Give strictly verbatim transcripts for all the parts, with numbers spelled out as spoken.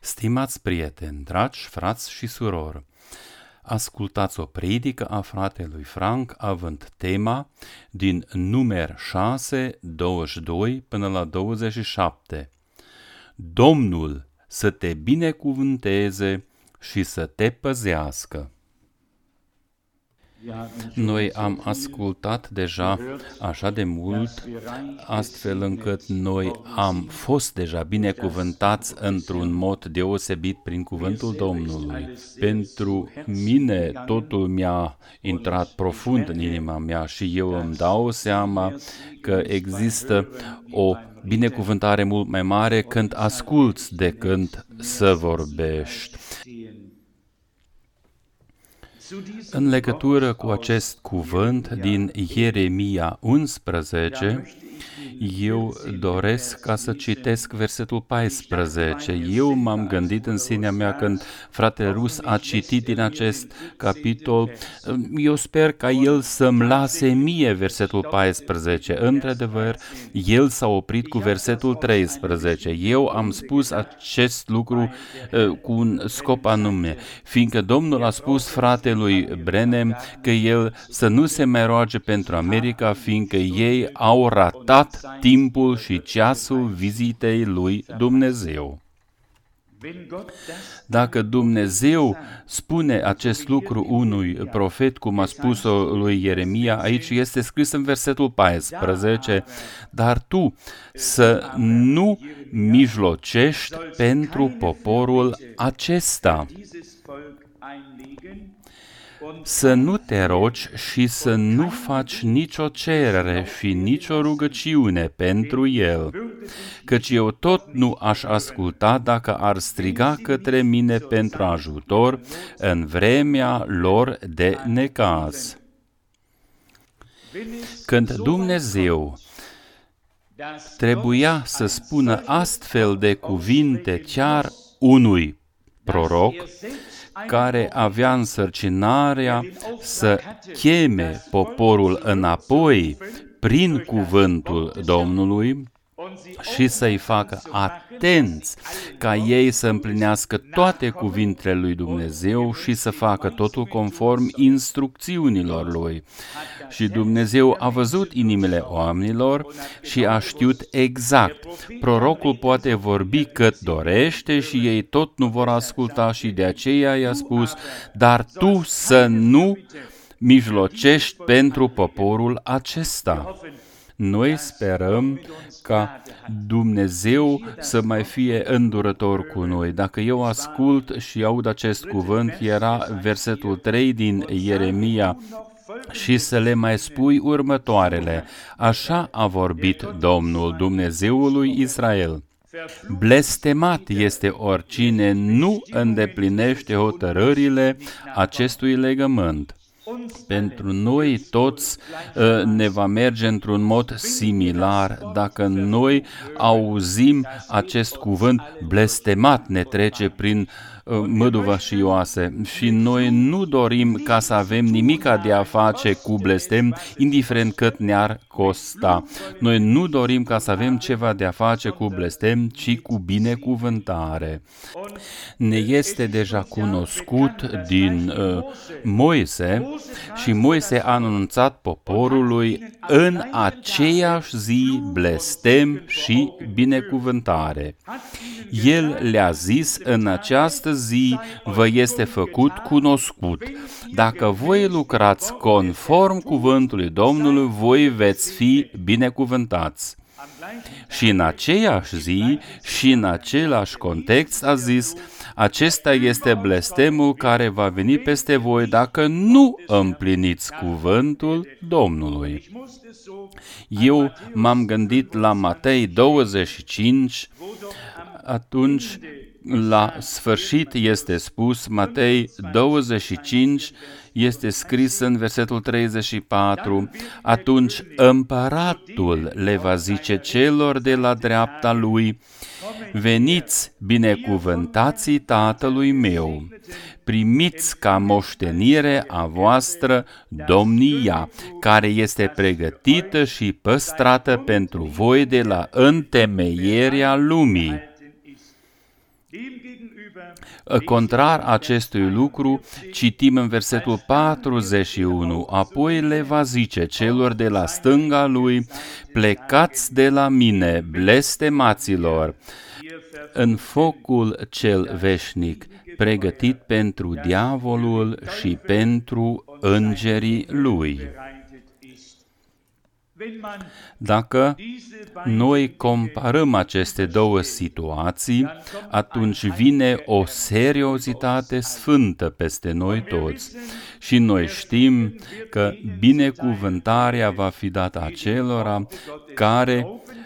Stimați prieteni, dragi frați și surori, ascultați o predică a fratelui Frank având tema din Numer șase, douăzeci și doi până la douăzeci și șapte. Domnul să te binecuvânteze și să te păzească. Noi am ascultat deja așa de mult, astfel încât noi am fost deja binecuvântați într-un mod deosebit prin cuvântul Domnului. Pentru mine totul mi-a intrat profund în inima mea și eu îmi dau seama că există o binecuvântare mult mai mare când asculți decât să vorbești. În legătură cu acest cuvânt din Ieremia unsprezece, eu doresc ca să citesc versetul paisprezece. Eu m-am gândit în sinea mea când fratele Rus a citit din acest capitol, eu sper ca el să-mi lase mie versetul paisprezece. Într-adevăr, el s-a oprit cu versetul treisprezece. Eu am spus acest lucru uh, cu un scop anume, fiindcă Domnul a spus fratelui Brenem că el să nu se mai roage pentru America, fiindcă ei au ratat timpul și ceasul vizitei lui Dumnezeu. Dacă Dumnezeu spune acest lucru unui profet, cum a spus-o lui Ieremia, aici este scris în versetul paisprezece, dar tu să nu mijlocești pentru poporul acesta. Să nu te rogi și să nu faci nicio cerere și nicio rugăciune pentru el, căci eu tot nu aș asculta dacă ar striga către mine pentru ajutor în vremea lor de necaz. Când Dumnezeu trebuia să spună astfel de cuvinte chiar unui proroc, care avea însărcinarea să cheme poporul înapoi prin cuvântul Domnului și să-i facă atenți ca ei să împlinească toate cuvintele lui Dumnezeu și să facă totul conform instrucțiunilor lui. Și Dumnezeu a văzut inimile oamenilor și a știut exact. Prorocul poate vorbi cât dorește și ei tot nu vor asculta și de aceea i-a spus, dar tu să nu mijlocești pentru poporul acesta. Noi sperăm ca Dumnezeu să mai fie îndurător cu noi. Dacă eu ascult și aud acest cuvânt, era versetul trei din Ieremia, și să le mai spui următoarele. Așa a vorbit Domnul, Dumnezeul lui Israel. Blestemat este oricine nu îndeplinește hotărârile acestui legământ. Pentru noi toți ne va merge într-un mod similar dacă noi auzim acest cuvânt, blestemat ne trece prin măduva și oase și noi nu dorim ca să avem nimica de a face cu blestem, indiferent cât ne-ar costa. Noi nu dorim ca să avem ceva de a face cu blestem, ci cu binecuvântare. Ne este deja cunoscut din uh, Moise și Moise a anunțat poporului în aceeași zi blestem și binecuvântare. El le-a zis, în această zi vă este făcut cunoscut. Dacă voi lucrați conform cuvântului Domnului, voi veți fi binecuvântați. Și în aceeași zi și în același context a zis, acesta este blestemul care va veni peste voi dacă nu împliniți cuvântul Domnului. Eu m-am gândit la Matei douăzeci și cinci, atunci la sfârșit este spus, Matei douăzeci și cinci, este scris în versetul treizeci și patru, atunci împăratul le va zice celor de la dreapta lui, veniți binecuvântații tatălui meu, primiți ca moștenire a voastră domnia, care este pregătită și păstrată pentru voi de la întemeierea lumii. Contrar acestui lucru, citim în versetul patruzeci și unu, apoi le va zice celor de la stânga lui, plecați de la mine, blestemaților, în focul cel veșnic, pregătit pentru diavolul și pentru îngerii lui. Dacă noi comparăm aceste două situații, atunci vine o seriozitate sfântă peste noi toți. Și noi știm că binecuvântarea va fi dată acelora care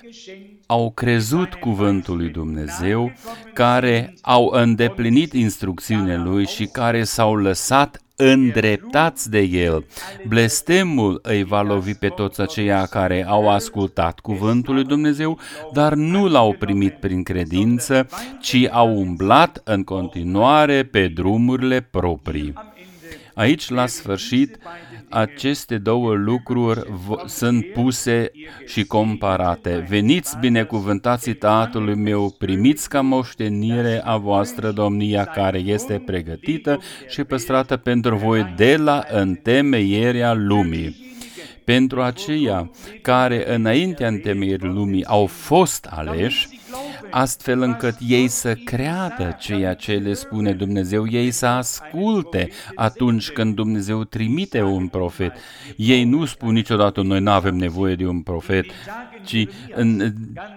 au crezut cuvântul lui Dumnezeu, care au îndeplinit instrucțiunile lui și care s-au lăsat îndreptați de el. Blestemul îi va lovi pe toți aceia care au ascultat cuvântul lui Dumnezeu, dar nu l-au primit prin credință, ci au umblat în continuare pe drumurile proprii. Aici, la sfârșit, aceste două lucruri sunt puse și comparate. Veniți, binecuvântații Tatălui meu, primiți ca moștenire a voastră domnia care este pregătită și păstrată pentru voi de la întemeierea lumii. Pentru aceia care înaintea întemeierii lumii au fost aleși, astfel încât ei să creadă ceea ce le spune Dumnezeu, ei să asculte atunci când Dumnezeu trimite un profet. Ei nu spun niciodată, noi nu avem nevoie de un profet, ci în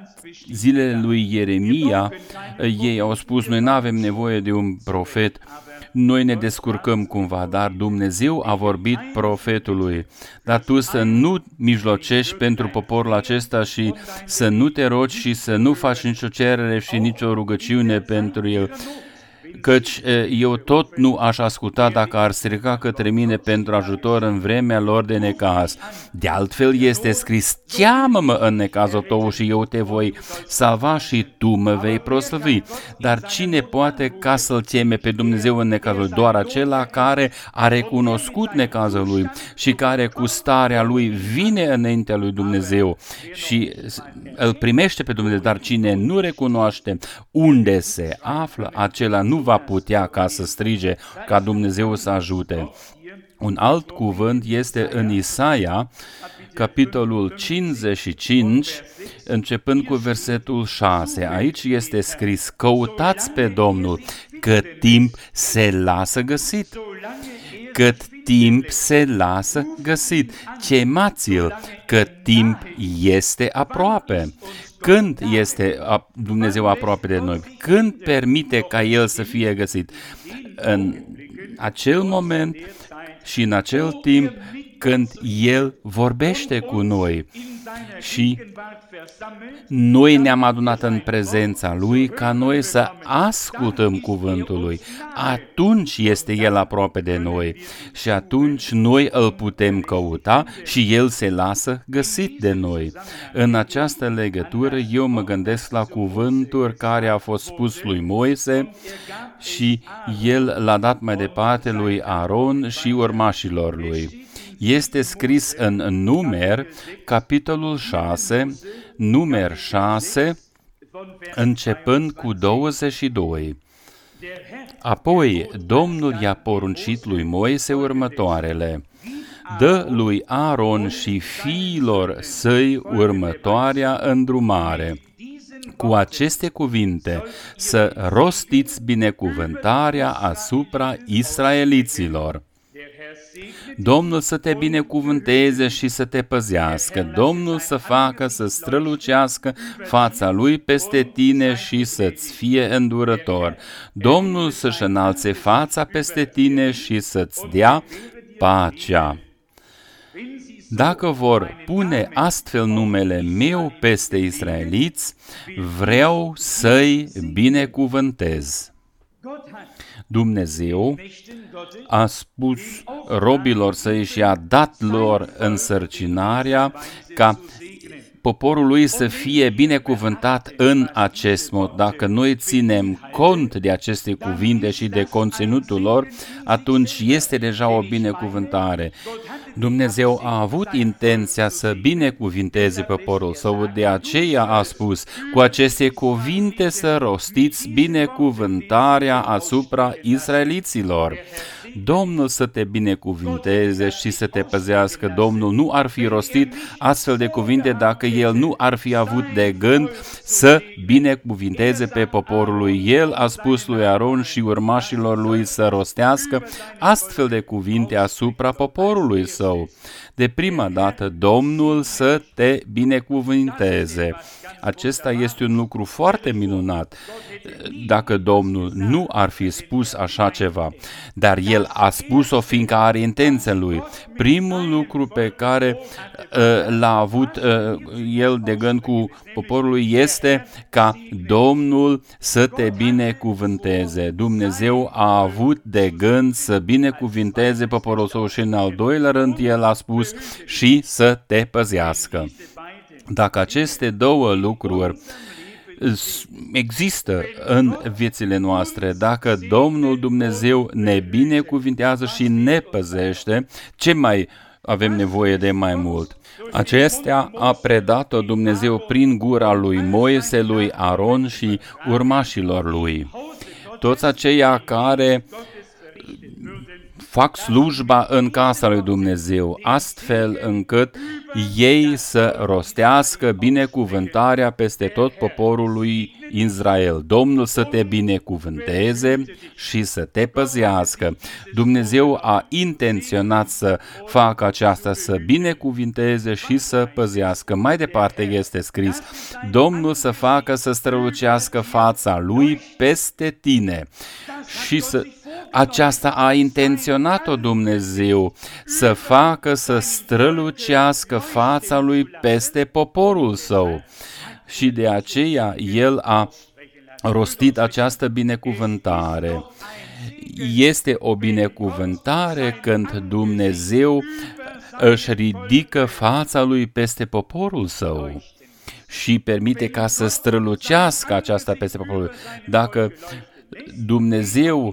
zilele lui Ieremia, ei au spus, noi nu avem nevoie de un profet, noi ne descurcăm cumva, dar Dumnezeu a vorbit profetului. Dar tu să nu mijlocești pentru poporul acesta și să nu te rogi și să nu faci nicio cerere și nicio rugăciune pentru el, căci eu tot nu aș asculta dacă ar striga către mine pentru ajutor în vremea lor de necaz. De altfel este scris, cheamă-mă în necazul tău și eu te voi salva și tu mă vei proslăvi. Dar cine poate ca să-L cheme pe Dumnezeu în necazul? Doar acela care a recunoscut necazul lui și care cu starea lui vine înaintea lui Dumnezeu și îl primește pe Dumnezeu. Dar cine nu recunoaște unde se află, acela nu va putea ca să strige ca Dumnezeu să ajute. Un alt cuvânt este în Isaia, capitolul cincizeci și cinci, începând cu versetul șase. Aici este scris, căutați pe Domnul, că timp se lasă găsit. Cât timp se lasă găsit. Chemați-l, că timp este aproape. Când este Dumnezeu aproape de noi? Când permite ca El să fie găsit? În acel moment și în acel timp când El vorbește cu noi și noi ne-am adunat în prezența Lui ca noi să ascultăm cuvântul Lui. Atunci este El aproape de noi și atunci noi îl putem căuta și El se lasă găsit de noi. În această legătură eu mă gândesc la cuvântul care a fost spus lui Moise și el l-a dat mai departe lui Aron și urmașilor lui. Este scris în Numer, capitolul șase, Numer șase, începând cu douăzeci și doi. Apoi Domnul i-a poruncit lui Moise următoarele: dă lui Aron și fiilor săi următoarea îndrumare. Cu aceste cuvinte să rostiți binecuvântarea asupra israeliților. Domnul să te binecuvânteze și să te păzească, Domnul să facă să strălucească fața Lui peste tine și să-ți fie îndurător, Domnul să-și înalțe fața peste tine și să-ți dea pacea. Dacă vor pune astfel numele meu peste israeliți, vreau să-i binecuvântez. Dumnezeu a spus robilor săi și a dat lor însărcinarea ca poporul lui să fie binecuvântat în acest mod. Dacă noi ținem cont de aceste cuvinte și de conținutul lor, atunci este deja o binecuvântare. Dumnezeu a avut intenția să binecuvinteze poporul său, de aceea a spus, cu aceste cuvinte să rostiți binecuvântarea asupra israeliților. Domnul să te binecuvinteze și să te păzească. Domnul nu ar fi rostit astfel de cuvinte dacă El nu ar fi avut de gând să binecuvinteze pe poporul lui. El a spus lui Aron și urmașilor lui să rostească astfel de cuvinte asupra poporului său. De prima dată, Domnul să te binecuvinteze. Acesta este un lucru foarte minunat dacă Domnul nu ar fi spus așa ceva, dar El a spus-o fiindcă are intenția Lui. Primul lucru pe care uh, l-a avut uh, El de gând cu poporul lui este ca Domnul să te binecuvânteze. Dumnezeu a avut de gând să binecuvinteze poporul său și în al doilea rând El a spus și să te păzească. Dacă aceste două lucruri există în viețile noastre, dacă Domnul Dumnezeu ne binecuvintează și ne păzește, ce mai avem nevoie de mai mult? Acestea a predat-o Dumnezeu prin gura lui Moise, lui Aron și urmașilor lui. Toți aceia care fac slujba în casa lui Dumnezeu, astfel încât ei să rostească binecuvântarea peste tot poporul lui Israel. Domnul să te binecuvânteze și să te păzească. Dumnezeu a intenționat să facă aceasta, să binecuvinteze și să păzească. Mai departe este scris, Domnul să facă să strălucească fața lui peste tine și să... Aceasta a intenționat-o Dumnezeu, să facă să strălucească fața lui peste poporul său. Și de aceea El a rostit această binecuvântare. Este o binecuvântare când Dumnezeu își ridică fața lui peste poporul său și permite ca să strălucească aceasta peste poporul. Dacă Dumnezeu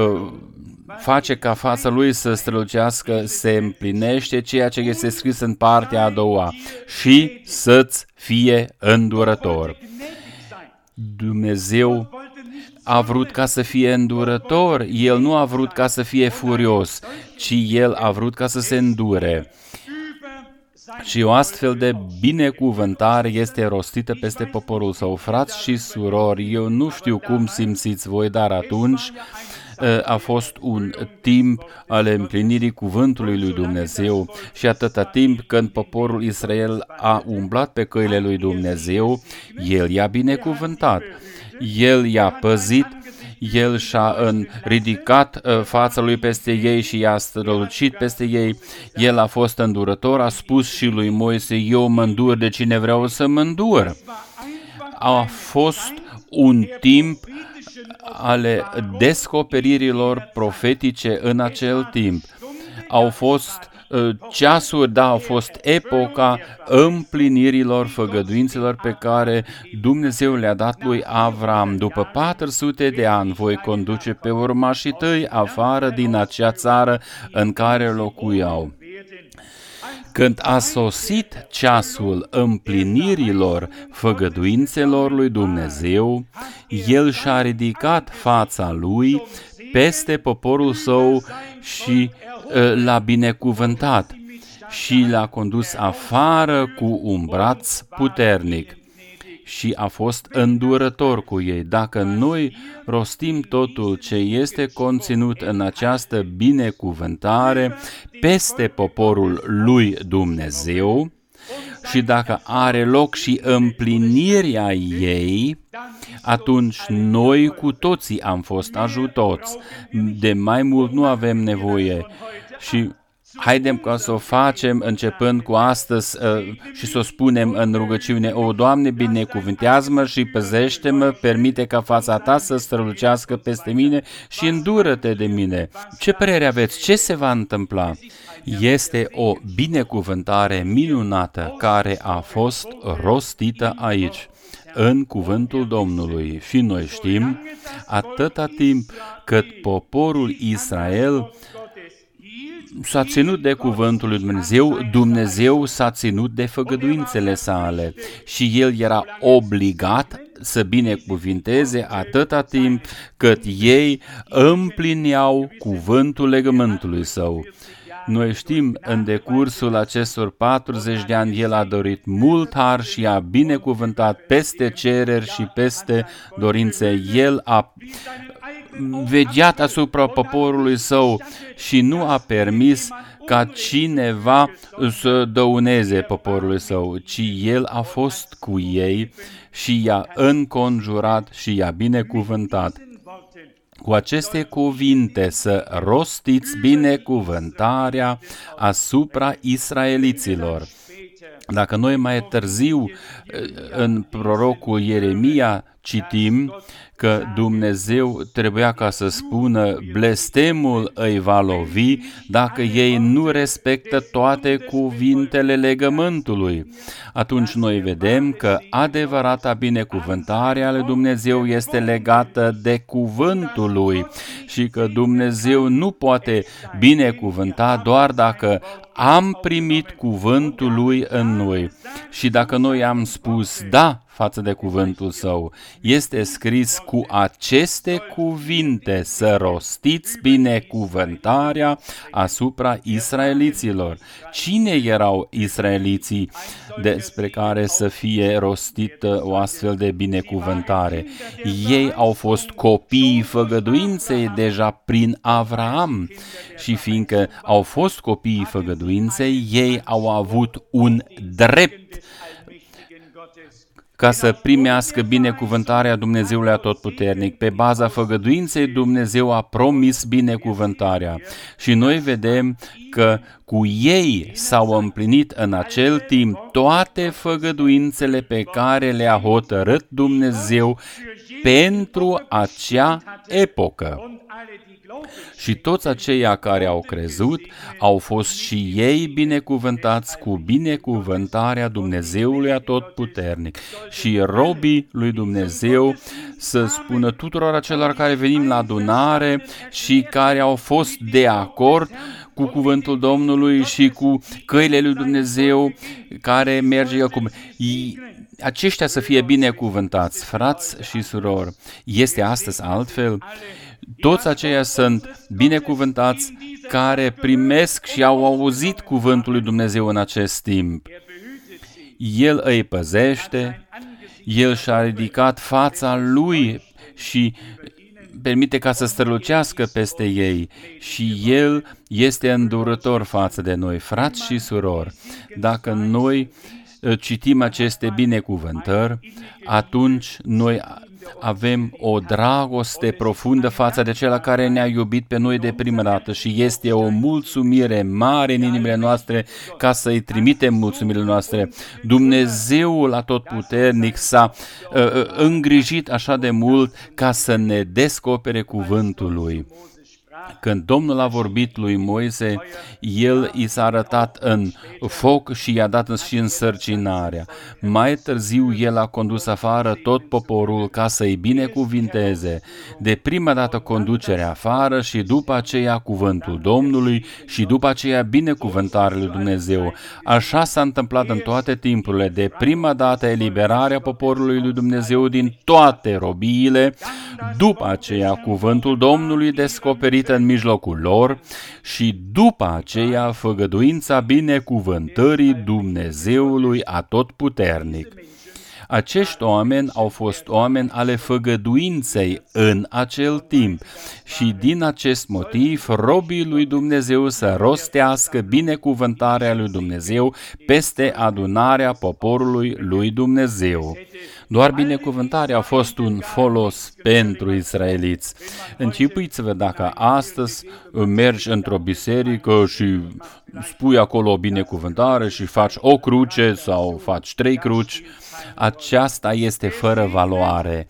face ca fața lui să strălucească, se împlinește ceea ce este scris în partea a doua, și să-ți fie îndurător. Dumnezeu a vrut ca să fie îndurător, El nu a vrut ca să fie furios, ci El a vrut ca să se îndure. Și o astfel de binecuvântare este rostită peste poporul său. Frați și surori, eu nu știu cum simțiți voi, dar atunci a fost un timp al împlinirii cuvântului lui Dumnezeu și atâta timp când poporul Israel a umblat pe căile lui Dumnezeu, El i-a binecuvântat, El i-a păzit, El și-a ridicat fața lui peste ei și i-a strălucit peste ei, El a fost îndurător, a spus și lui Moise, eu mă îndur de cine vreau să mă îndur. A fost un timp ale descoperirilor profetice în acel timp. Au fost uh, ceasuri, da, au fost epoca împlinirilor făgăduințelor pe care Dumnezeu le-a dat lui Avram. După patru sute de ani voi conduce pe urmașii tăi afară din acea țară în care locuiau. Când a sosit ceasul împlinirilor făgăduințelor lui Dumnezeu, El și-a ridicat fața Lui peste poporul său și uh, l-a binecuvântat și l-a condus afară cu un braț puternic și a fost îndurător cu ei. Dacă noi rostim totul ce este conținut în această binecuvântare peste poporul lui Dumnezeu și dacă are loc și împlinirea ei, atunci noi cu toții am fost ajutați. De mai mult nu avem nevoie și haidem ca să o facem începând cu astăzi uh, și să o spunem în rugăciune, o, Doamne, binecuvintează-mă și păzește-mă, permite ca fața Ta să strălucească peste mine și îndură-te de mine. Ce părere aveți? Ce se va întâmpla? Este o binecuvântare minunată care a fost rostită aici, în cuvântul Domnului. Și noi știm, atâta timp cât poporul Israel s-a ținut de cuvântul lui Dumnezeu, Dumnezeu s-a ținut de făgăduințele sale și el era obligat să binecuvinteze atâta timp cât ei împlineau cuvântul legământului său. Noi știm, în decursul acestor patruzeci de ani, el a dorit mult har și a binecuvântat peste cereri și peste dorințe. El a vegheat asupra poporului său și nu a permis ca cineva să dăuneze poporului său, ci el a fost cu ei și i-a înconjurat și i-a binecuvântat. Cu aceste cuvinte să rostiți binecuvântarea asupra israeliților. Dacă noi mai târziu în prorocul Ieremia citim că Dumnezeu trebuia ca să spună blestemul îi va lovi dacă ei nu respectă toate cuvintele legământului. Atunci noi vedem că adevărata binecuvântare a lui Dumnezeu este legată de cuvântul lui și că Dumnezeu nu poate binecuvânta doar dacă am primit cuvântul lui în noi. Și dacă noi am spus da față de cuvântul său, este scris cu aceste cuvinte să rostiți binecuvântarea asupra israeliților. Cine erau israeliții despre care să fie rostită o astfel de binecuvântare? Ei au fost copiii făgăduinței deja prin Avraam și fiindcă au fost copiii făgăduinței, ei au avut un drept ca să primească binecuvântarea Dumnezeului Atotputernic. Pe baza făgăduinței, Dumnezeu a promis binecuvântarea. Și noi vedem că cu ei s-au împlinit în acel timp toate făgăduințele pe care le-a hotărât Dumnezeu pentru acea epocă. Și toți aceia care au crezut au fost și ei binecuvântați cu binecuvântarea Dumnezeului Atotputernic. Și robii lui Dumnezeu să spună tuturor acelor care venim la adunare și care au fost de acord cu cuvântul Domnului și cu căile lui Dumnezeu care merge acum. Aceștia să fie binecuvântați, frați și surori. Este astăzi altfel? Toți aceia sunt binecuvântați care primesc și au auzit cuvântul lui Dumnezeu în acest timp. El îi păzește, El și-a ridicat fața Lui și permite ca să strălucească peste ei și El este îndurător față de noi, frați și surori. Dacă noi citim aceste binecuvântări, atunci noi avem o dragoste profundă față de Cel care ne-a iubit pe noi de prima dată și este o mulțumire mare în inimile noastre ca să-i trimitem mulțumirile noastre. Dumnezeul Atotputernic s-a uh, îngrijit așa de mult ca să ne descopere cuvântul Lui. Când Domnul a vorbit lui Moise, el i s-a arătat în foc și i-a dat și însărcinarea. Mai târziu el a condus afară tot poporul ca să-i binecuvinteze. De prima dată conducerea afară și după aceea cuvântul Domnului și după aceea binecuvântarea lui Dumnezeu. Așa s-a întâmplat în toate timpurile. De prima dată eliberarea poporului lui Dumnezeu din toate robiile, după aceea cuvântul Domnului descoperit în mijlocul lor și după aceea făgăduința binecuvântării Dumnezeului Atotputernic. Acești oameni au fost oameni ale făgăduinței în acel timp și din acest motiv robii lui Dumnezeu să rostească binecuvântarea lui Dumnezeu peste adunarea poporului lui Dumnezeu. Doar binecuvântarea a fost un folos pentru israeliți. Închipuiți-vă dacă astăzi mergi într-o biserică și spui acolo o binecuvântare și faci o cruce sau faci trei cruci, aceasta este fără valoare.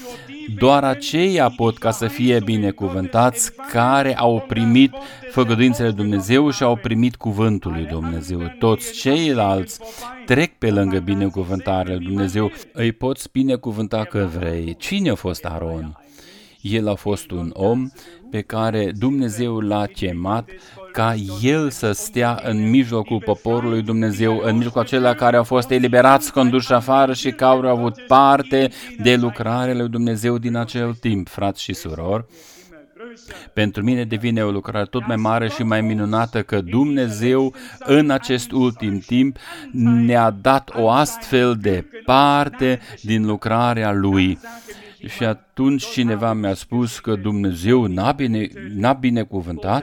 Doar aceia pot ca să fie binecuvântați care au primit făgăduințele lui Dumnezeu și au primit cuvântul lui Dumnezeu. Toți ceilalți trec pe lângă binecuvântarea lui Dumnezeu. Îi poți binecuvânta că vrei. Cine a fost Aron? El a fost un om pe care Dumnezeu l-a chemat ca El să stea în mijlocul poporului Dumnezeu, în mijlocul acelea care au fost eliberați, conduși afară și care au avut parte de lucrarea lui Dumnezeu din acel timp, frați și surori. Pentru mine devine o lucrare tot mai mare și mai minunată că Dumnezeu în acest ultim timp ne-a dat o astfel de parte din lucrarea Lui. Și atunci cineva mi-a spus că Dumnezeu n-a, bine, n-a binecuvântat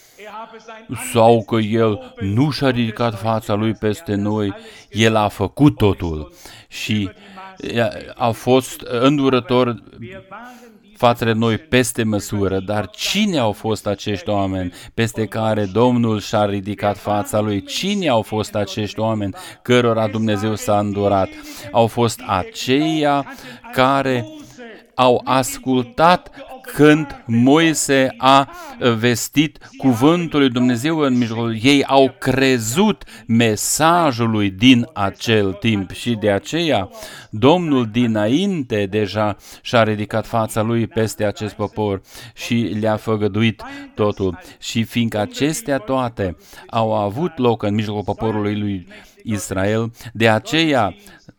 sau că El nu și-a ridicat fața Lui peste noi, El a făcut totul și a fost îndurător față de noi peste măsură, dar cine au fost acești oameni peste care Domnul și-a ridicat fața Lui? Cine au fost acești oameni cărora Dumnezeu s-a îndurat? Au fost aceia care au ascultat când Moise a vestit cuvântul lui Dumnezeu în mijlocul ei, au crezut mesajului din acel timp și de aceea Domnul dinainte deja și-a ridicat fața Lui peste acest popor și le-a făgăduit totul. Și fiindcă acestea toate au avut loc în mijlocul poporului lui Israel, de aceea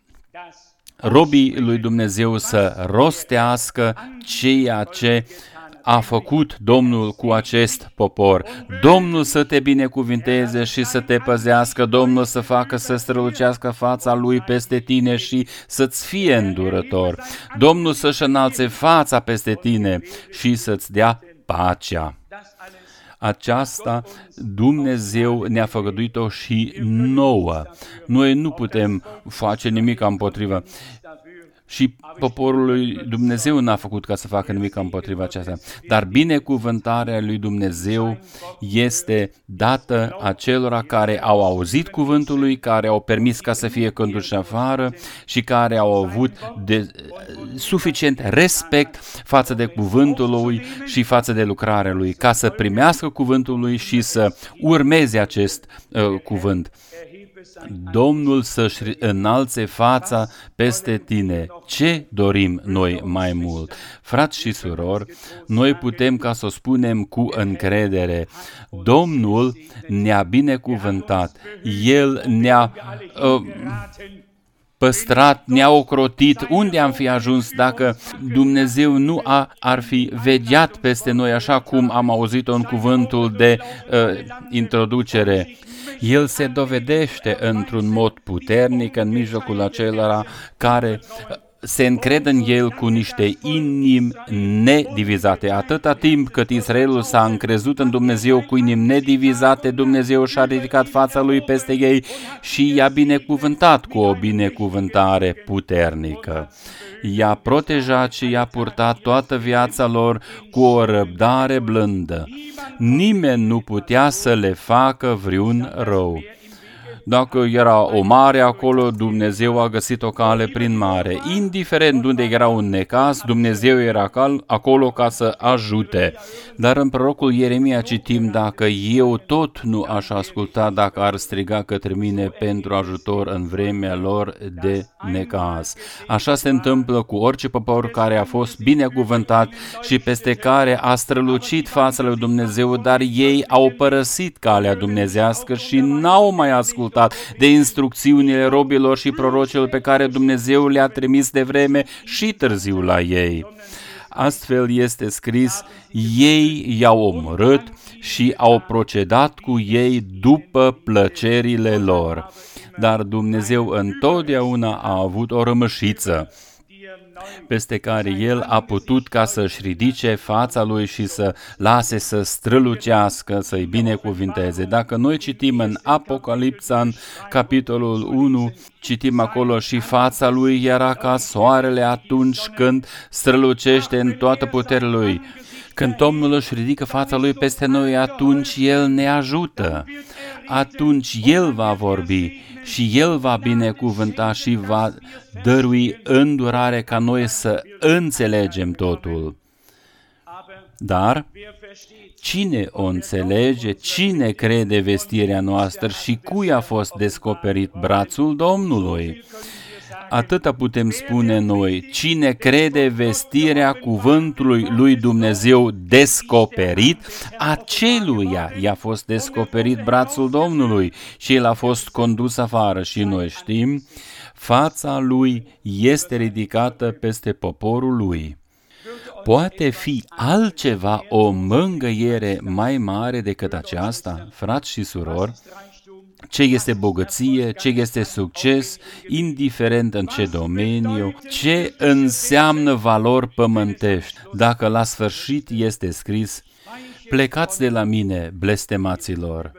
robii lui Dumnezeu să rostească ceea ce a făcut Domnul cu acest popor. Domnul să te binecuvinteze și să te păzească, Domnul să facă să strălucească fața Lui peste tine și să-ți fie îndurător. Domnul să-și înalțe fața peste tine și să-ți dea pacea. Aceasta Dumnezeu ne-a făgăduit-o și nouă. Noi nu putem face nimic împotriva. Și poporul lui Dumnezeu n-a făcut ca să facă nimic împotriva aceasta. Dar binecuvântarea lui Dumnezeu este dată acelora care au auzit cuvântul lui, care au permis ca să fie conduși afară și care au avut de, suficient respect față de cuvântul lui și față de lucrarea lui, ca să primească cuvântul lui și să urmeze acest uh, cuvânt. Domnul să-și înalțe fața peste tine. Ce dorim noi mai mult? Frați și surori, noi putem ca să o spunem cu încredere. Domnul ne-a binecuvântat. El ne-a uh, păstrat, ne-a ocrotit. Unde am fi ajuns dacă Dumnezeu nu a, ar fi vegheat peste noi, așa cum am auzit-o în cuvântul de uh, introducere? El se dovedește într-un mod puternic în mijlocul acelora care se încred în El cu niște inimi nedivizate. Atâta timp cât Israelul s-a încrezut în Dumnezeu cu inimi nedivizate, Dumnezeu și-a ridicat fața Lui peste ei și i-a binecuvântat cu o binecuvântare puternică. I-a protejat și i-a purtat toată viața lor cu o răbdare blândă. Nimeni nu putea să le facă vreun rău. Dacă era o mare acolo, Dumnezeu a găsit o cale prin mare. Indiferent unde era un necaz, Dumnezeu era acolo ca să ajute. Dar în prorocul Ieremia citim, dacă eu tot nu aș asculta, dacă ar striga către mine pentru ajutor în vremea lor de necaz. Așa se întâmplă cu orice popor care a fost binecuvântat și peste care a strălucit fața lui Dumnezeu, dar ei au părăsit calea dumnezească și n-au mai ascultat de instrucțiunile robilor și prorocilor pe care Dumnezeu le-a trimis de vreme și târziu la ei. Astfel este scris, ei i-au omorât și au procedat cu ei după plăcerile lor. Dar Dumnezeu întotdeauna a avut o rămășiță peste care El a putut ca să-și ridice fața Lui și să lase să strălucească, să-i binecuvinteze. Dacă noi citim în Apocalipsa, în capitolul unu, citim acolo și fața Lui era ca soarele atunci când strălucește în toată puterea Lui. Când Domnul își ridică fața Lui peste noi, atunci El ne ajută. Atunci El va vorbi și El va binecuvânta și va dărui îndurare ca noi să înțelegem totul. Dar cine o înțelege, cine crede vestirea noastră și cui a fost descoperit brațul Domnului? Atâta putem spune noi, cine crede vestirea cuvântului lui Dumnezeu descoperit, aceluia i-a fost descoperit brațul Domnului și el a fost condus afară. Și noi știm, fața lui este ridicată peste poporul lui. Poate fi altceva o mângâiere mai mare decât aceasta, frați și surori? Ce este bogăție, ce este succes, indiferent în ce domeniu, ce înseamnă valori pământești, dacă la sfârșit este scris, plecați de la mine, blestemaților.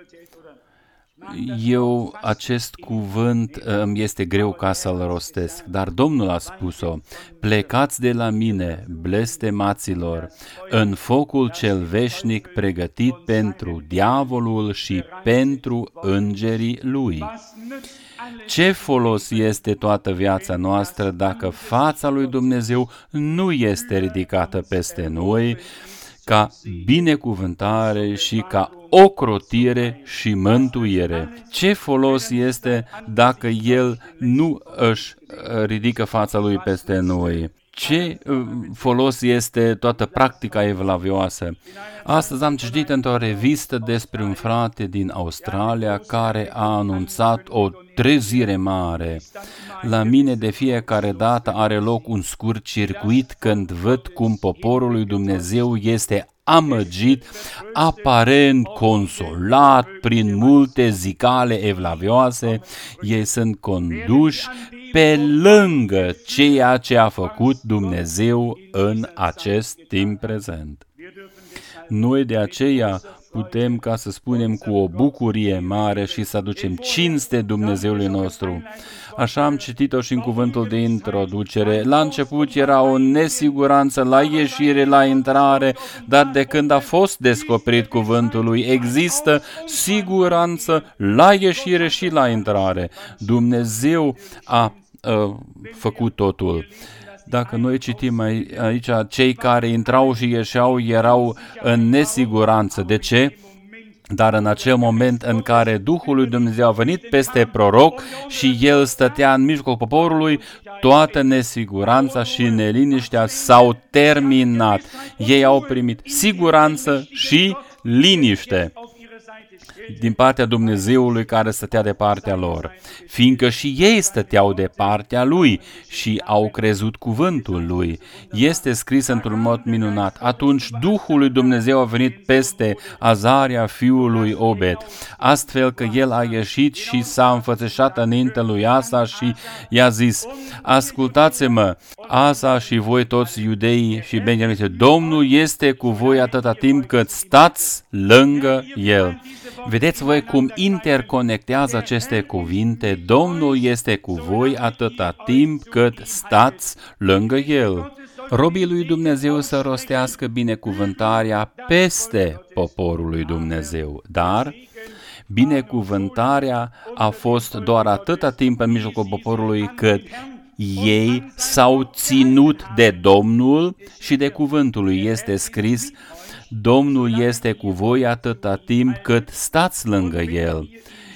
Eu, acest cuvânt îmi este greu ca să-l rostesc, dar Domnul a spus-o, plecați de la mine, blestemaților, în focul cel veșnic pregătit pentru diavolul și pentru îngerii lui. Ce folos este toată viața noastră dacă fața lui Dumnezeu nu este ridicată peste noi, ca binecuvântare și ca ocrotire și mântuire? Ce folos este dacă El nu își ridică fața Lui peste noi? Ce folos este toată practica evlavioasă? Astăzi am citit într-o revistă despre un frate din Australia care a anunțat o trezire mare. La mine de fiecare dată are loc un scurt circuit când văd cum poporul lui Dumnezeu este amăgit, aparent consolat prin multe zicale evlavioase. Ei sunt conduși pe lângă ceea ce a făcut Dumnezeu în acest timp prezent. Noi de aceea putem, ca să spunem, cu o bucurie mare și să aducem cinste Dumnezeului nostru. Așa am citit-o și în cuvântul de introducere. La început era o nesiguranță la ieșire, la intrare, dar de când a fost descoperit cuvântul lui, există siguranță la ieșire și la intrare. Dumnezeu a uh, făcut totul. Dacă noi citim aici, cei care intrau și ieșeau erau în nesiguranță. De ce? Dar în acel moment în care Duhul lui Dumnezeu a venit peste proroc și el stătea în mijlocul poporului, toată nesiguranța și neliniștea s-au terminat. Ei au primit siguranță și liniște din partea Dumnezeului care stătea de partea lor, fiindcă și ei stăteau de partea lui și au crezut cuvântul lui. Este scris într-un mod minunat. Atunci Duhul lui Dumnezeu a venit peste Azaria, fiul lui Obed, astfel că el a ieșit și s-a înfățișat înaintea lui Asa și i-a zis, ascultați-mă, Asa și voi toți iudeii și benjaminiți, Domnul este cu voi atâta timp cât stați lângă el. Vedeți voi cum interconectează aceste cuvinte? Domnul este cu voi atâta timp cât stați lângă El. Robii lui Dumnezeu să rostească binecuvântarea peste poporul lui Dumnezeu, dar binecuvântarea a fost doar atâta timp în mijlocul poporului cât ei s-au ținut de Domnul și de cuvântul lui. Este scris, Domnul este cu voi atâta timp cât stați lângă El.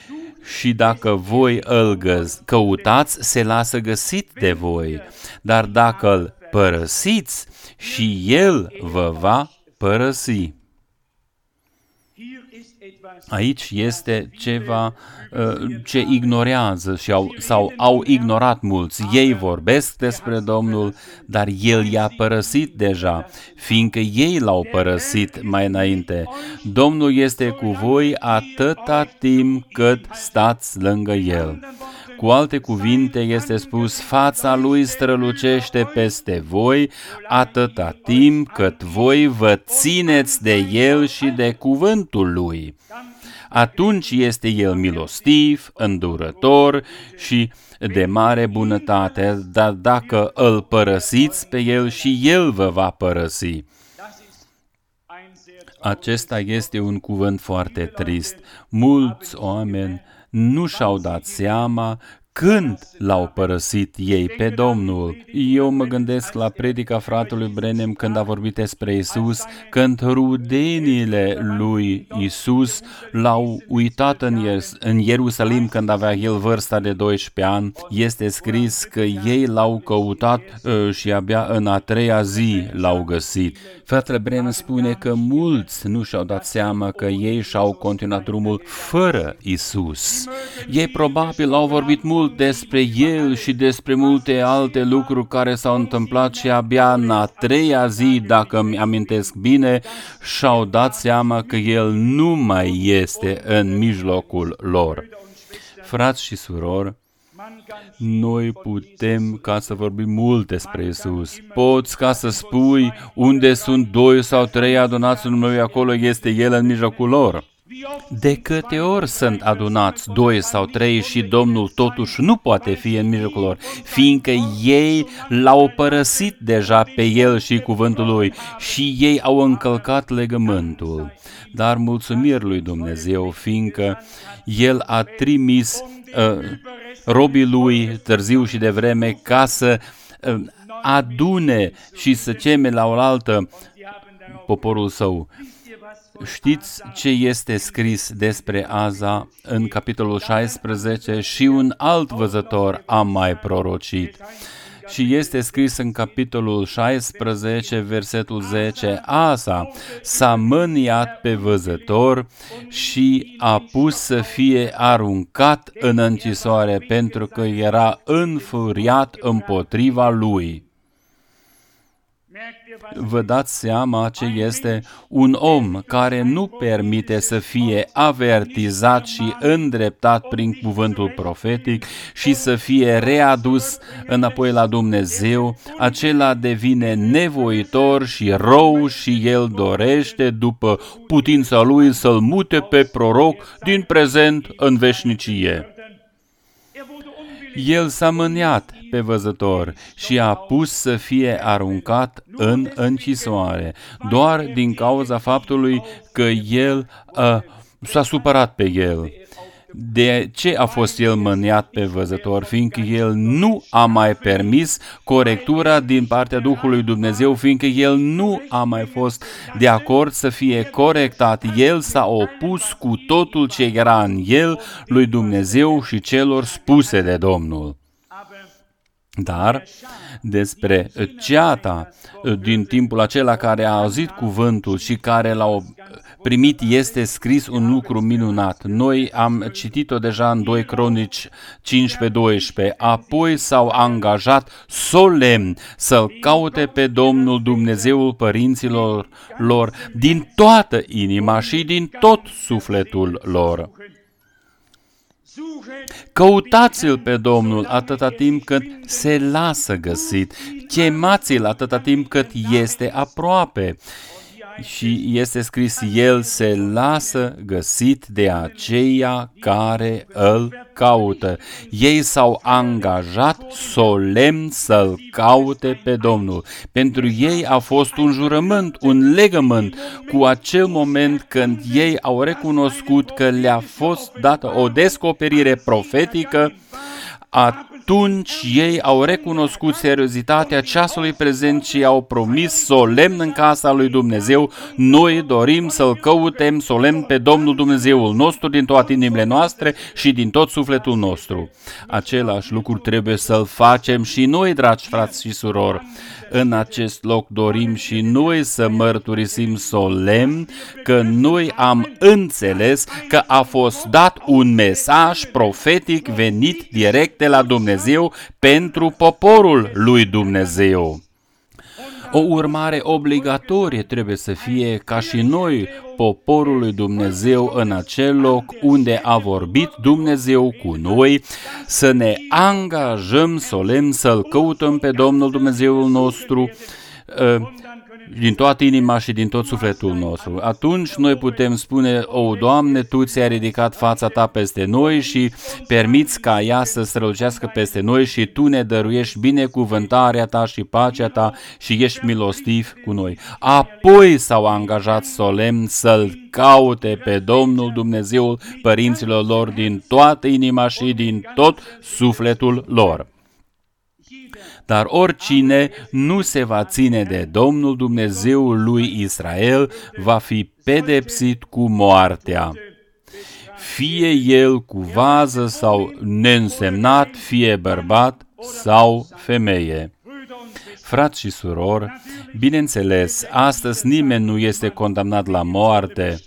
Și dacă voi îl căutați, se lasă găsit de voi. Dar dacă îl părăsiți, și El vă va părăsi. Aici este ceva uh, ce ignorează și au, sau au ignorat mulți. Ei vorbesc despre Domnul, dar El i-a părăsit deja, fiindcă ei l-au părăsit mai înainte. Domnul este cu voi atâta timp cât stați lângă El. Cu alte cuvinte este spus, fața Lui strălucește peste voi atâta timp cât voi vă țineți de El și de cuvântul Lui. Atunci este El milostiv, îndurător și de mare bunătate, dar dacă îl părăsiți pe El, și El vă va părăsi. Acesta este un cuvânt foarte trist. Mulți oameni nu și-au dat seama când l-au părăsit ei pe Domnul. Eu mă gândesc la predica fratelui Branham când a vorbit despre Isus, când rudenile lui Isus l-au uitat în, Ier- în Ierusalim când avea el vârsta de doisprezece ani. Este scris că ei l-au căutat uh, și abia în a treia zi l-au găsit. Fratele Branham spune că mulți nu și-au dat seama că ei și-au continuat drumul fără Isus. Ei probabil au vorbit mult despre El și despre multe alte lucruri care s-au întâmplat și abia în a treia zi, dacă îmi amintesc bine, și-au dat seama că El nu mai este în mijlocul lor. Frați și surori, noi putem ca să vorbim mult despre Isus. Poți ca să spui unde sunt doi sau trei adunați în numele Lui, acolo este El în mijlocul lor. De câte ori sunt adunați doi sau trei și Domnul totuși nu poate fi în mijlocul lor, fiindcă ei l-au părăsit deja pe El și cuvântul Lui și ei au încălcat legământul. Dar mulțumiri lui Dumnezeu, fiindcă El a trimis uh, robii Lui târziu și devreme ca să uh, adune și să cheme la oaltă poporul Său. Știți ce este scris despre Aza în capitolul șaisprezece? Și un alt văzător a mai prorocit. Și este scris în capitolul șaisprezece, versetul zece, Asa s-a mâniat pe văzător și a pus să fie aruncat în închisoare pentru că era înfuriat împotriva lui. Vă dați seama ce este un om care nu permite să fie avertizat și îndreptat prin cuvântul profetic și să fie readus înapoi la Dumnezeu, acela devine nevoitor și rău și el dorește după putința lui să-l mute pe proroc din prezent în veșnicie. El s-a mâniat pe văzător și a pus să fie aruncat în închisoare, doar din cauza faptului că el uh, s-a supărat pe el. De ce a fost el mâniat pe văzător? Fiindcă el nu a mai permis corectura din partea Duhului Dumnezeu, fiindcă el nu a mai fost de acord să fie corectat. El s-a opus cu totul ce era în el lui Dumnezeu și celor spuse de Domnul. Dar despre ceata din timpul acela care a auzit cuvântul și care l-a primit este scris un lucru minunat. Noi am citit-o deja în doi Cronici cincisprezece doisprezece. Apoi s-au angajat solemn să-L caute pe Domnul Dumnezeul părinților lor din toată inima și din tot sufletul lor. Căutați-L pe Domnul atâta timp cât se lasă găsit, chemați-L atâta timp cât este aproape. Și este scris, El se lasă găsit de aceia care îl caută. Ei s-au angajat solemn să-L caute pe Domnul. Pentru ei a fost un jurământ, un legământ cu acel moment când ei au recunoscut că le-a fost dată o descoperire profetică. Atunci ei au recunoscut seriozitatea ceasului prezent și au promis solemn în casa lui Dumnezeu, noi dorim să-L căutem solemn pe Domnul Dumnezeul nostru din toate inimile noastre și din tot sufletul nostru. Același lucru trebuie să-L facem și noi, dragi frați și surori. În acest loc dorim și noi să mărturisim solemn că noi am înțeles că a fost dat un mesaj profetic venit direct de la Dumnezeu pentru poporul lui Dumnezeu. O urmare obligatorie trebuie să fie ca și noi, poporul lui Dumnezeu, în acel loc unde a vorbit Dumnezeu cu noi, să ne angajăm solemn să-L căutăm pe Domnul Dumnezeul nostru, din toată inima și din tot sufletul nostru. Atunci noi putem spune, o, Doamne, Tu ți-ai ridicat fața Ta peste noi și permiți ca ea să strălucească peste noi și Tu ne dăruiești binecuvântarea Ta și pacea Ta și ești milostiv cu noi. Apoi s-au angajat solemn să-L caute pe Domnul Dumnezeul părinților lor din toată inima și din tot sufletul lor. Dar oricine nu se va ține de Domnul Dumnezeul lui Israel va fi pedepsit cu moartea. Fie el cu vază sau neînsemnat, fie bărbat sau femeie. Frați și surori, bineînțeles, astăzi nimeni nu este condamnat la moarte,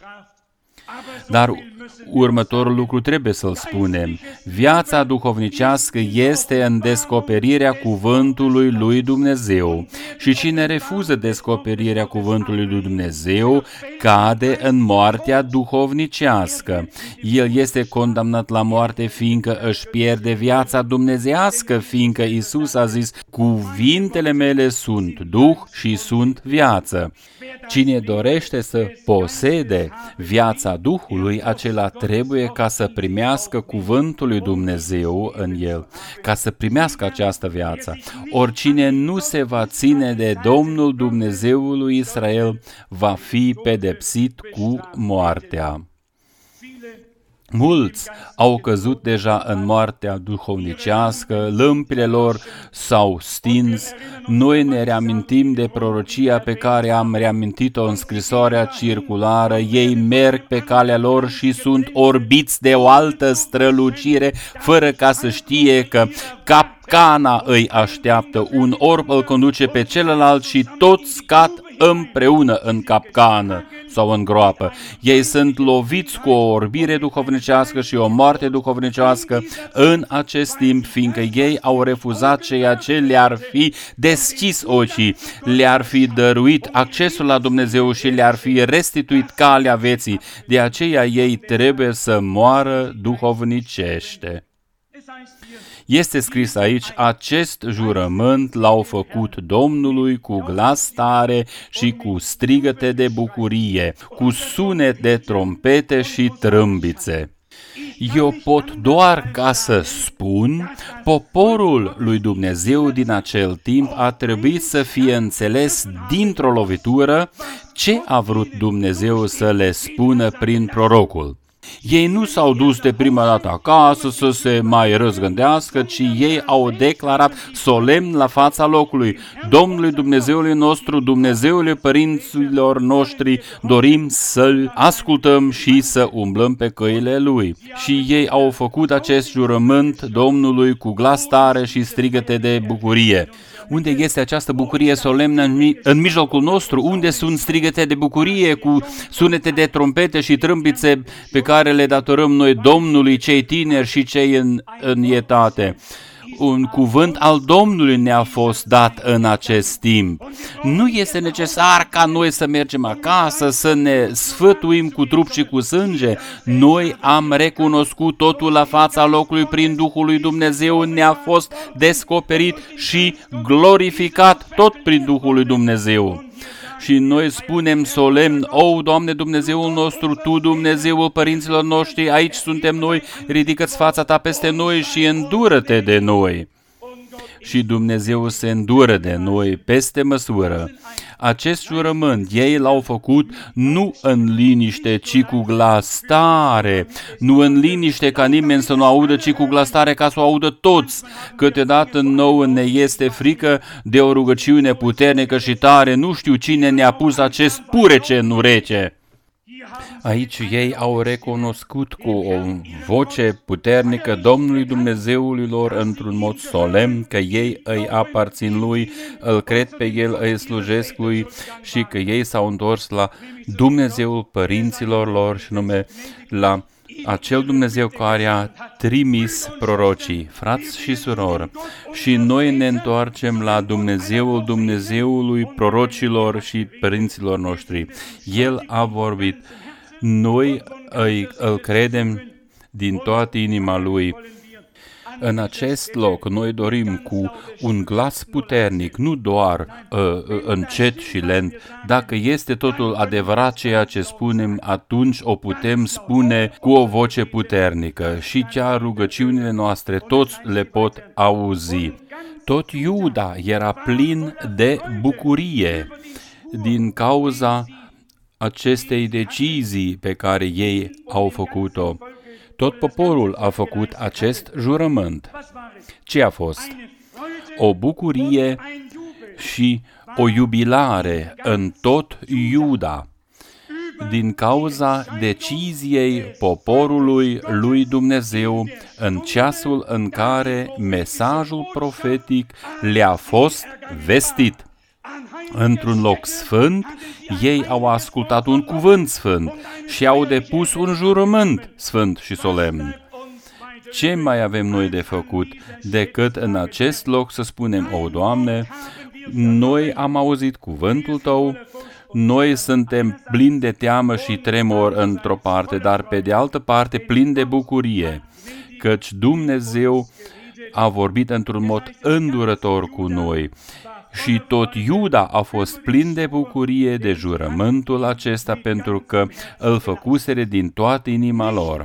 dar următorul lucru trebuie să-l spunem. Viața duhovnicească este în descoperirea cuvântului lui Dumnezeu și cine refuză descoperirea cuvântului lui Dumnezeu cade în moartea duhovnicească. El este condamnat la moarte fiindcă își pierde viața dumnezeiască, fiindcă Iisus a zis, cuvintele mele sunt duh și sunt viață. Cine dorește să posede viața Duhului, acela trebuie ca să primească cuvântul lui Dumnezeu în el, ca să primească această viață. Oricine nu se va ține de Domnul Dumnezeul lui Israel va fi pedepsit cu moartea. Mulți au căzut deja în moartea duhovnicească, lămpile lor s-au stins. Noi ne reamintim de prorocia pe care am reamintit-o în scrisoarea circulară. Ei merg pe calea lor și sunt orbiți de o altă strălucire, fără ca să știe că capcana îi așteaptă. Un orb îl conduce pe celălalt și toți cad împreună în capcană sau în groapă. Ei sunt loviți cu o orbire duhovnicească și o moarte duhovnicească în acest timp, fiindcă ei au refuzat ceea ce le-ar fi deschis ochii, le-ar fi dăruit accesul la Dumnezeu și le-ar fi restituit calea vieții. De aceea ei trebuie să moară duhovnicește. Este scris aici, acest jurământ l-au făcut Domnului cu glas tare și cu strigăte de bucurie, cu sunet de trompete și trâmbițe. Eu pot doar ca să spun, poporul lui Dumnezeu din acel timp a trebuit să fie înțeles dintr-o lovitură ce a vrut Dumnezeu să le spună prin prorocul. Ei nu s-au dus de prima dată acasă să se mai răzgândească, ci ei au declarat solemn la fața locului: Domnului Dumnezeului nostru, Dumnezeului părinților noștri, dorim să-L ascultăm și să umblăm pe căile Lui. Și ei au făcut acest jurământ Domnului cu glas tare și strigăte de bucurie. Unde este această bucurie solemnă în, mi- în mijlocul nostru? Unde sunt strigăte de bucurie cu sunete de trompete și trâmbițe pe care le datorăm noi Domnului, cei tineri și cei în, în etate? Un cuvânt al Domnului ne-a fost dat în acest timp. Nu este necesar ca noi să mergem acasă, să ne sfătuim cu trup și cu sânge. Noi am recunoscut totul la fața locului prin Duhul lui Dumnezeu, ne-a fost descoperit și glorificat tot prin Duhul lui Dumnezeu. Și noi spunem solemn: O, Doamne Dumnezeul nostru, Tu, Dumnezeul părinților noștri, aici suntem noi, ridică-ți fața Ta peste noi și îndură-te de noi. Și Dumnezeu se îndură de noi peste măsură. Acest jurământ ei l-au făcut nu în liniște, ci cu glas tare, nu în liniște ca nimeni să nu audă, ci cu glas tare ca să o audă toți. Câteodată nouă ne este frică de o rugăciune puternică și tare, nu știu cine ne-a pus acest purece în ureche. Aici ei au recunoscut cu o voce puternică Domnului Dumnezeului lor într-un mod solemn că ei îi aparțin Lui, îl cred pe El, îi slujesc Lui și că ei s-au întors la Dumnezeul părinților lor și nume la acel Dumnezeu care a trimis prorocii. Frați și surori, și noi ne întoarcem la Dumnezeul Dumnezeului prorocilor și părinților noștri. El a vorbit. Noi îi, îl credem din toată inima Lui. În acest loc noi dorim cu un glas puternic, nu doar uh, încet și lent. Dacă este totul adevărat ceea ce spunem, atunci o putem spune cu o voce puternică și chiar rugăciunile noastre toți le pot auzi. Tot Iuda era plin de bucurie din cauza acestei decizii pe care ei au făcut-o. Tot poporul a făcut acest jurământ. Ce a fost? O bucurie și o iubilare în tot Iuda, din cauza deciziei poporului lui Dumnezeu în ceasul în care mesajul profetic le-a fost vestit. Într-un loc sfânt, ei au ascultat un cuvânt sfânt și au depus un jurământ sfânt și solemn. Ce mai avem noi de făcut decât în acest loc să spunem: O, Doamne, noi am auzit cuvântul Tău, noi suntem plini de teamă și tremur într-o parte, dar pe de altă parte plini de bucurie, căci Dumnezeu a vorbit într-un mod îndurător cu noi. Și tot Iuda a fost plin de bucurie de jurământul acesta, pentru că îl făcuseră din toată inima lor.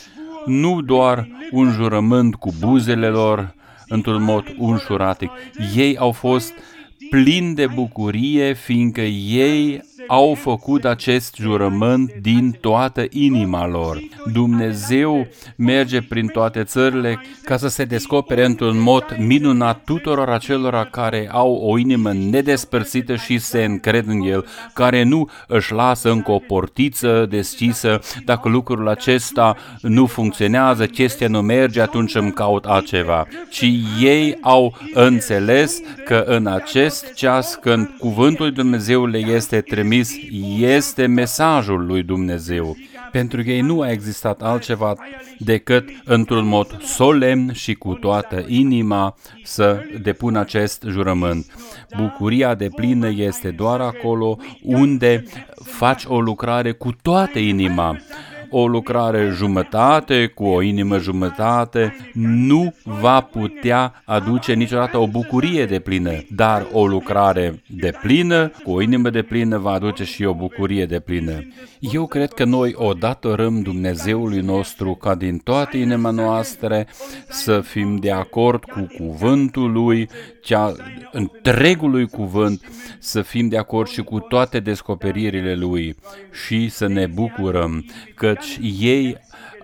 Nu doar un jurământ cu buzele lor, într-un mod ușuratic. Ei au fost plini de bucurie, fiindcă ei au făcut acest jurământ din toată inima lor. Dumnezeu merge prin toate țările ca să se descopere într-un mod minunat tuturor acelora care au o inimă nedespărțită și se încred în El, care nu își lasă încă o portiță deschisă. Dacă lucrul acesta nu funcționează, chestia nu merge, atunci îmi caut altceva. Ci ei au înțeles că în acest ceas, când cuvântul lui Dumnezeu le este trimis, este mesajul lui Dumnezeu. Pentru că ei nu a existat altceva decât într-un mod solemn și cu toată inima să depună acest jurământ. Bucuria deplină este doar acolo unde faci o lucrare cu toată inima. O lucrare jumătate, cu o inimă jumătate, nu va putea aduce niciodată o bucurie deplină, dar o lucrare deplină, cu o inimă deplină, va aduce și o bucurie deplină. Eu cred că noi o datorăm Dumnezeului nostru ca din toată inima noastră să fim de acord cu cuvântul Lui, cea întregului cuvânt, să fim de acord și cu toate descoperirile Lui și să ne bucurăm, căci ei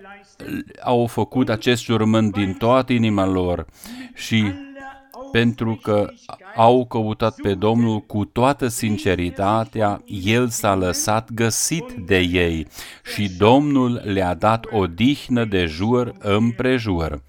au făcut acest jurământ din toată inima lor și pentru că au căutat pe Domnul cu toată sinceritatea, El s-a lăsat găsit de ei și Domnul le-a dat odihnă de jur împrejur.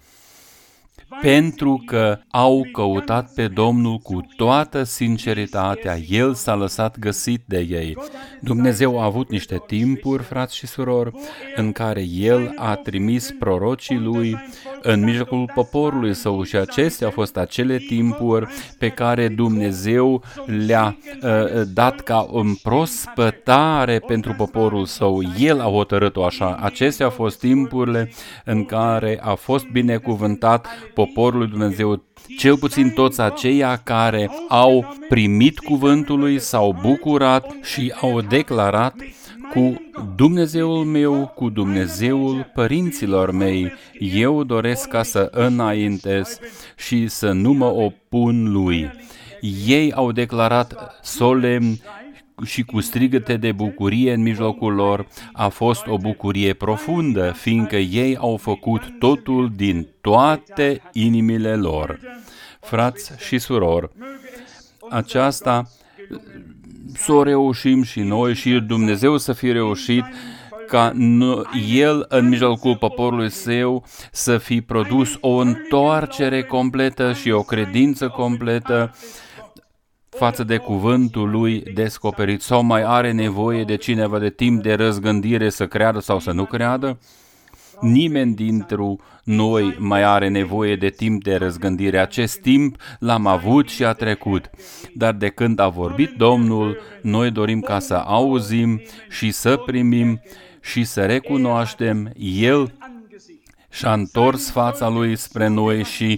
Pentru că au căutat pe Domnul cu toată sinceritatea, El s-a lăsat găsit de ei. Dumnezeu a avut niște timpuri, frați și surori, în care El a trimis prorocii Lui în mijlocul poporului Său și acestea au fost acele timpuri pe care Dumnezeu le-a uh, dat ca împrospătare pentru poporul Său. El a hotărât-o așa. Acestea au fost timpurile în care a fost binecuvântat poporul lui Dumnezeu, cel puțin toți aceia care au primit cuvântul lui, s-au bucurat și au declarat: cu Dumnezeul meu, cu Dumnezeul părinților mei, eu doresc ca să înaintez și să nu mă opun lui. Ei au declarat solemn și cu strigăte de bucurie în mijlocul lor. A fost o bucurie profundă, fiindcă ei au făcut totul din toate inimile lor. Frați și surori, aceasta să o reușim și noi și Dumnezeu să fie reușit ca El în mijlocul poporului Său să fi produs o întoarcere completă și o credință completă față de cuvântul Lui descoperit. Sau mai are nevoie de cineva de timp de răzgândire să creadă sau să nu creadă? Nimeni dintre noi mai are nevoie de timp de răzgândire. Acest timp l-am avut și a trecut. Dar de când a vorbit Domnul, noi dorim ca să auzim și să primim și să recunoaștem. El și-a întors fața Lui spre noi și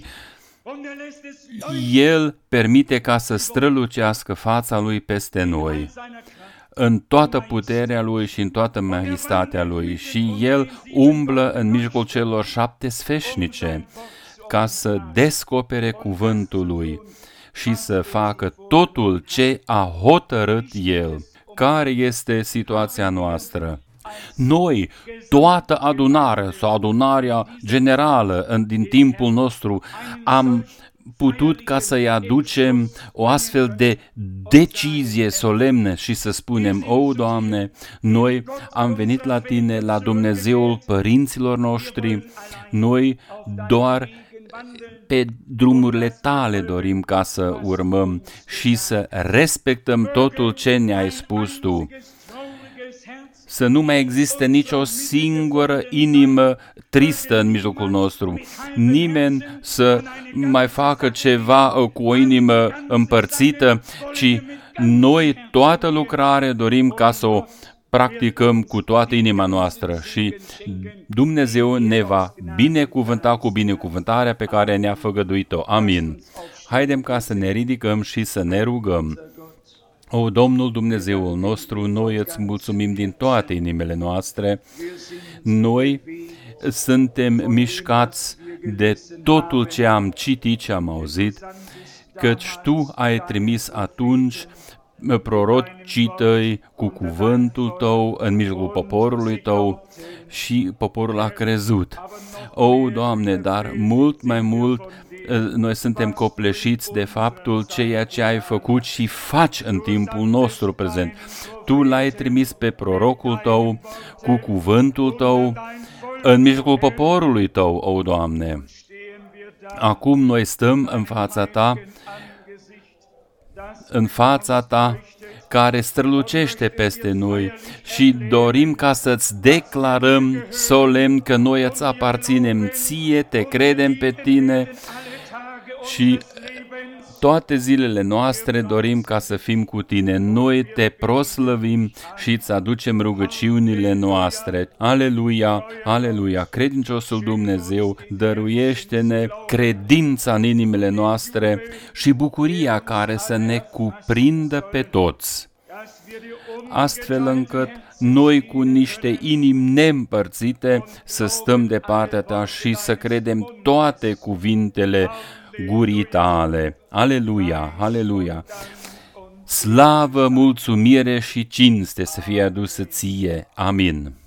El permite ca să strălucească fața Lui peste noi, în toată puterea Lui și în toată majestatea Lui. Și El umblă în mijlocul celor șapte sfeșnice ca să descopere cuvântul Lui și să facă totul ce a hotărât El. Care este situația noastră? Noi, toată adunarea sau adunarea generală în, din timpul nostru, am putut ca să-i aducem o astfel de decizie solemnă și să spunem: O, Doamne, noi am venit la Tine, la Dumnezeul părinților noștri, noi doar pe drumurile Tale dorim ca să urmăm și să respectăm totul ce ne-ai spus Tu. Să nu mai existe nicio singură inimă tristă în mijlocul nostru. Nimeni să mai facă ceva cu o inimă împărțită, ci noi toată lucrarea dorim ca să o practicăm cu toată inima noastră și Dumnezeu ne va binecuvânta cu binecuvântarea pe care ne-a făgăduit-o. Amin. Haidem ca să ne ridicăm și să ne rugăm. O, Domnul Dumnezeul nostru, noi îți mulțumim din toate inimile noastre. Noi suntem mișcați de totul ce am citit, ce am auzit, căci Tu ai trimis atunci prorocii Tăi cu cuvântul Tău în mijlocul poporului Tău și poporul a crezut. O, Doamne, dar mult mai mult noi suntem copleșiți de faptul ceea ce ai făcut și faci în timpul nostru prezent. Tu l-ai trimis pe prorocul Tău cu cuvântul Tău în mijlocul poporului Tău, o, Doamne. Acum noi stăm în fața Ta, în fața Ta, care strălucește peste noi și dorim ca să-ți declarăm solemn că noi îți aparținem Ție, Te credem pe Tine și toate zilele noastre dorim ca să fim cu Tine. Noi Te proslăvim și îți aducem rugăciunile noastre. Aleluia, aleluia! Credinciosul Dumnezeu, dăruiește-ne credința în inimile noastre și bucuria care să ne cuprindă pe toți, astfel încât noi cu niște inimi neîmpărțite să stăm de partea Ta și să credem toate cuvintele gurii Tale. Aleluia, aleluia! Slavă, mulțumire și cinste să fie adusă Ție. Amin.